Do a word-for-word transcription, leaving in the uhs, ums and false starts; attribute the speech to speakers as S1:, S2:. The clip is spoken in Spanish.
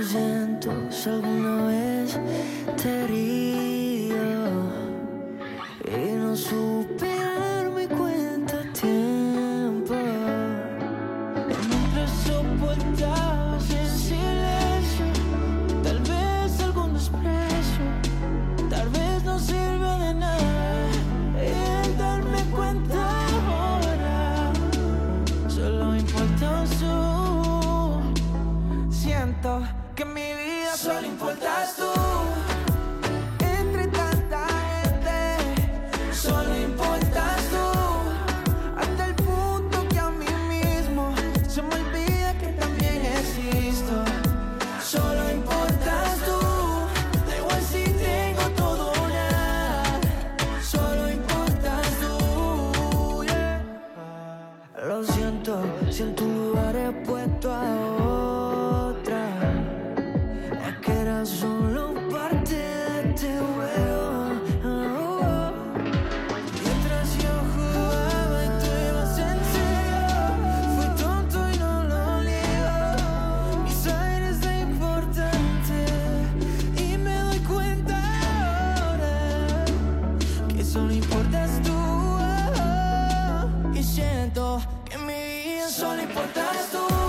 S1: Lo siento si alguna vez te herido y no supe darme cuenta a tiempo. Mientras soportabas en silencio, tal vez algún desprecio, tal vez no sirvió de nada. Y al darme cuenta ahora, solo importas tú. Siento que en mi vida solo importas tú. Entre tanta gente, solo importas tú. Hasta el punto que a mí mismo se me olvida que también existo. Solo importas tú. Da igual si tengo todo o nada. Solo importas tú, yeah. Lo siento, si en tu lugar he puesto a otra. Es que era solo parte de este juego. Oh, oh. Mientras yo jugaba y tú ibas en serio, fui tonto y no lo niego. Mis aires de importante y me doy cuenta ahora que solo importas tú. Oh, oh. Y siento que en mi vida solo importas tú.